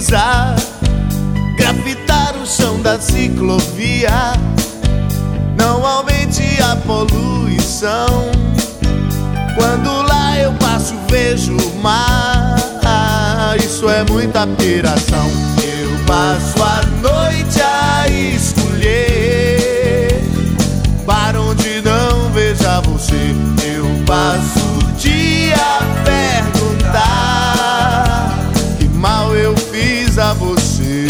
precisa grafitar o chão da ciclovia. Não aumente a poluição. Quando lá eu passo vejo o mar. Isso é muita piração. Eu passo a noite a escolher para onde não veja você. Eu passo o dia a perguntar que mal eu fiz a você.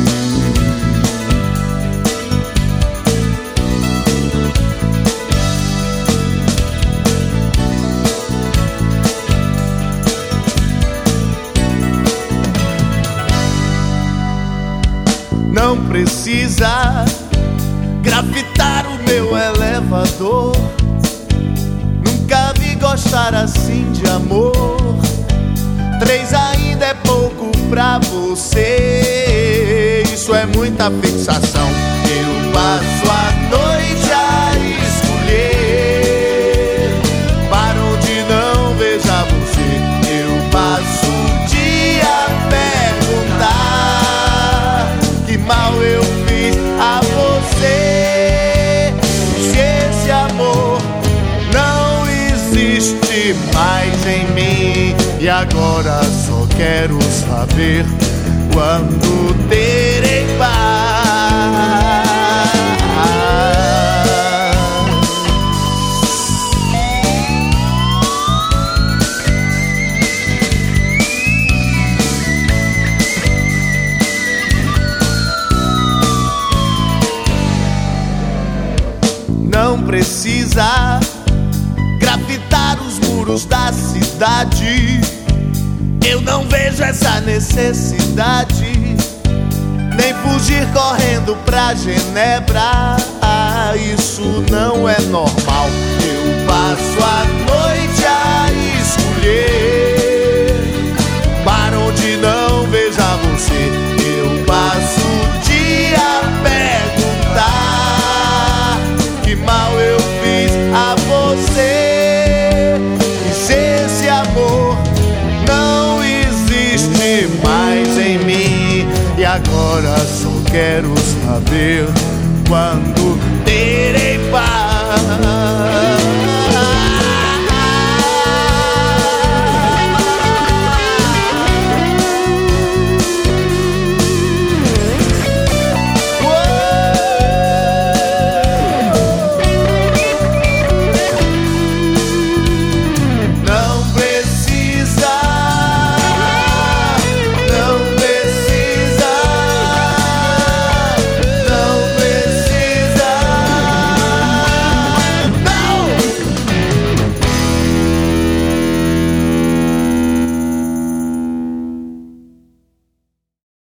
Não precisa grafitar o meu elevador. Nunca vi gostar assim de amor. 3 ainda é pouco pra você. Isso é muita fixação. Eu passo a noite a escolher para onde não veja você. Eu passo o dia a perguntar que mal eu fiz a você. Se esse amor não existe mais em mim, e agora só quero saber quando terei paz. Não precisa grafitar os muros da cidade. Eu não vejo essa necessidade, nem fugir correndo pra Genebra. Isso não é normal. Eu passo a noite a escolher para onde não veja você. Eu passo o dia a perguntar que mal eu fiz a você. E se esse amor não existe mais em mim, e agora só quero saber quando terei paz.